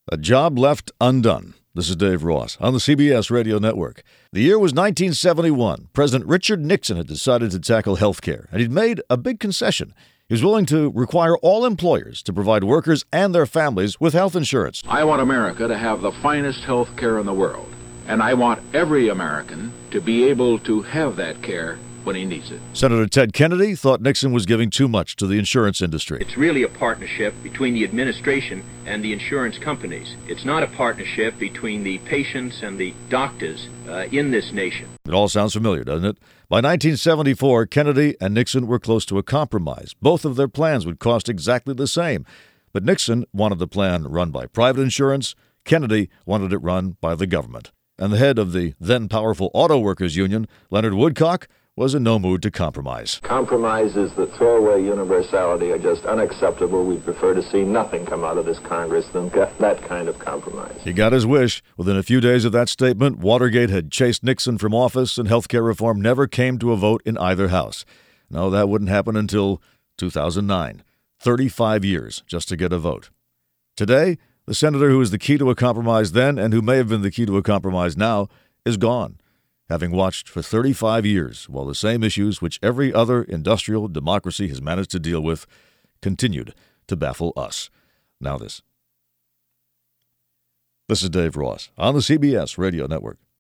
A job left undone. This is Dave Ross on the CBS Radio Network. The year was 1971. President Richard Nixon had decided to tackle health care, and he'd made a big concession. He was willing to require all employers to provide workers and their families with health insurance. I want America to have the finest health care in the world, and I want every American to be able to have that care when he needs it. Senator Ted Kennedy thought Nixon was giving too much to the insurance industry. It's really a partnership between the administration and the insurance companies. It's not a partnership between the patients and the doctors in this nation. It all sounds familiar, doesn't it? By 1974, Kennedy and Nixon were close to a compromise. Both of their plans would cost exactly the same. But Nixon wanted the plan run by private insurance. Kennedy wanted it run by the government. And the head of the then-powerful Auto Workers Union, Leonard Woodcock, was in no mood to compromise. Compromises that throw away universality are just unacceptable. We prefer to see nothing come out of this Congress than that kind of compromise. He got his wish. Within a few days of that statement, Watergate had chased Nixon from office, and health care reform never came to a vote in either house. No, that wouldn't happen until 2009. 35 years just to get a vote. Today, the senator who was the key to a compromise then and who may have been the key to a compromise now is gone, having watched for 35 years while the same issues which every other industrial democracy has managed to deal with continued to baffle us. Now this. This is Dave Ross on the CBS Radio Network.